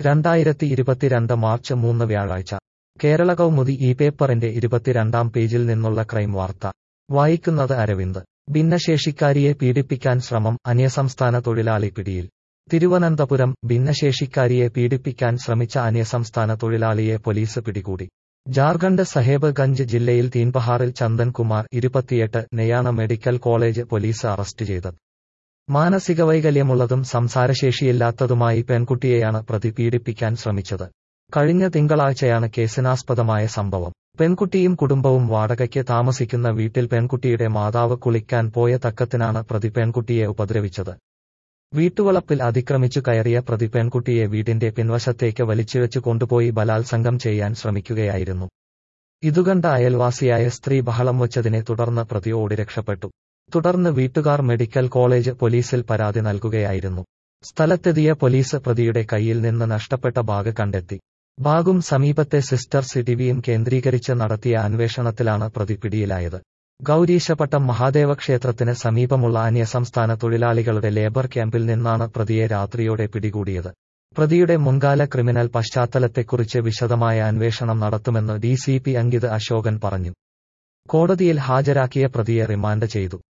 2022 March 3 വ്യാഴാഴ്ച കേരള കൗമുദി ഈ പേപ്പറിന്റെ 22-ാം പേജിൽ നിന്നുള്ള ക്രൈം വാർത്ത. വായിക്കുന്നത് അരവിന്ദ്. ഭിന്നശേഷിക്കാരിയെ പീഡിപ്പിക്കാൻ ശ്രമം, അന്യസംസ്ഥാന തൊഴിലാളി പിടിയിൽ. തിരുവനന്തപുരം. ഭിന്നശേഷിക്കാരിയെ പീഡിപ്പിക്കാൻ ശ്രമിച്ച അന്യസംസ്ഥാന തൊഴിലാളിയെ പോലീസ് പിടികൂടി. ജാർഖണ്ഡ് സഹേബ്ഗഞ്ച് ജില്ലയിൽ തീൻപഹാറിൽ ചന്ദൻ കുമാർ 28 നെയാണ് മെഡിക്കൽ കോളേജ് പോലീസ് അറസ്റ്റ് ചെയ്തത്. മാനസിക വൈകല്യമുള്ളതും സംസാരശേഷിയില്ലാത്തതുമായി പെൺകുട്ടിയെയാണ് പ്രതി പീഡിപ്പിക്കാൻ ശ്രമിച്ചത്. കഴിഞ്ഞ തിങ്കളാഴ്ചയാണ് കേസിനാസ്പദമായ സംഭവം. പെൺകുട്ടിയും കുടുംബവും വാടകയ്ക്ക് താമസിക്കുന്ന വീട്ടിൽ പെൺകുട്ടിയുടെ മാതാവ് കുളിക്കാൻ പോയ തക്കത്തിനാണ് പ്രതി പെൺകുട്ടിയെ ഉപദ്രവിച്ചത്. വീട്ടുവളപ്പിൽ അതിക്രമിച്ചു കയറിയ പ്രതി പെൺകുട്ടിയെ വീടിന്റെ പിൻവശത്തേക്ക് വലിച്ചിഴച്ചു കൊണ്ടുപോയി ബലാത്സംഗം ചെയ്യാൻ ശ്രമിക്കുകയായിരുന്നു. ഇതുകണ്ട അയൽവാസിയായ സ്ത്രീ ബഹളം വച്ചതിനെ തുടർന്ന് പ്രതി ഓടി രക്ഷപ്പെട്ടു. തുടർന്ന് വീട്ടുകാർ മെഡിക്കൽ കോളേജ് പോലീസിൽ പരാതി നൽകുകയായിരുന്നു. സ്ഥലത്തെത്തിയ പോലീസ് പ്രതിയുടെ കയ്യിൽ നിന്ന് നഷ്ടപ്പെട്ട ബാഗ് കണ്ടെത്തി. ബാഗും സമീപത്തെ സിസ്റ്റർ സിറ്റിവിയും കേന്ദ്രീകരിച്ച് നടത്തിയ അന്വേഷണത്തിലാണ് പ്രതി പിടിയിലായത്. ഗൗരീശപട്ടം മഹാദേവ ക്ഷേത്രത്തിന് സമീപമുള്ള അന്യസംസ്ഥാന തൊഴിലാളികളുടെ ലേബർ ക്യാമ്പിൽ നിന്നാണ് പ്രതിയെ രാത്രിയോടെ പിടികൂടിയത്. പ്രതിയുടെ മുൻകാല ക്രിമിനൽ പശ്ചാത്തലത്തെക്കുറിച്ച് വിശദമായ അന്വേഷണം നടത്തുമെന്ന് ഡിസിപി അങ്കിത് അശോകൻ പറഞ്ഞു. കോടതിയിൽ ഹാജരാക്കിയ പ്രതിയെ റിമാൻഡ് ചെയ്തു.